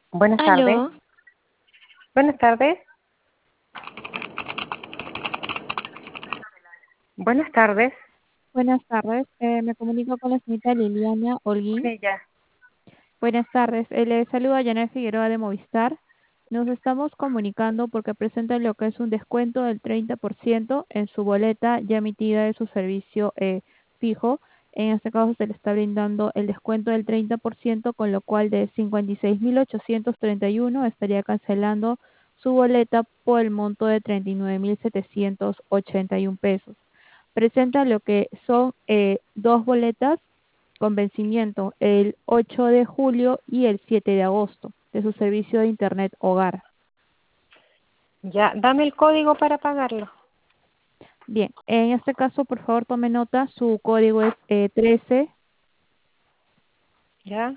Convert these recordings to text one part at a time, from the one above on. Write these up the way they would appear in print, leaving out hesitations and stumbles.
Buenas tardes. Aló, Buenas tardes. Buenas tardes. Buenas tardes, me comunico con la señorita Liliana Con Holguín. ella. Buenas tardes, le saluda Janet Figueroa de Movistar. Nos estamos comunicando porque presentan lo que es un descuento del 30% en su boleta ya emitida de su servicio fijo. En este caso se le está brindando el descuento del 30%, con lo cual de 56.831 estaría cancelando su boleta por el monto de 39.781 pesos. Presenta lo que son dos boletas con vencimiento el 8 de julio y el 7 de agosto de su servicio de Internet Hogar. Ya, dame el código para pagarlo. Bien, en este caso, por favor, tome nota, su código es 13 Ya,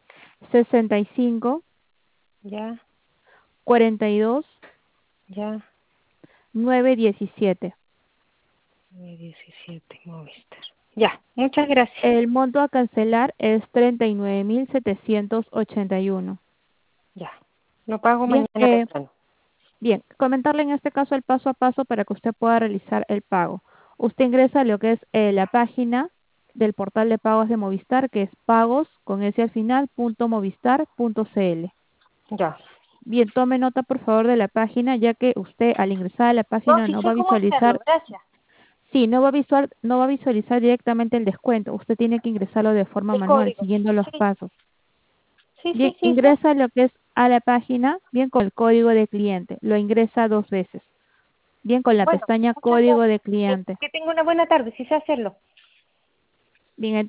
65 ya, 42 ya. 917. 17 Movistar. Ya, muchas gracias. El monto a cancelar es 39.781. Ya, lo pago Bien, mañana temprano. bien, comentarle en este caso el paso a paso para que usted pueda realizar el pago. Usted ingresa a lo que es la página del portal de pagos de Movistar, que es pagos con ese al final, .movistar.cl. Ya. Bien, tome nota por favor de la página, ya que usted al ingresar a la No, página sí no va sé a cómo hacerlo, visualizar, gracias. sí, no va a visualizar directamente el descuento. Usted tiene que ingresarlo de forma El manual, código. siguiendo los Sí, pasos. sí, Bien, sí, sí, sé. ingresa lo que es a la página, bien con el código de cliente. Lo ingresa 2 veces. Bien, con la Bueno, pestaña muchas código gracias. de cliente. Que tenga una buena tarde, sí sé hacerlo. Bien,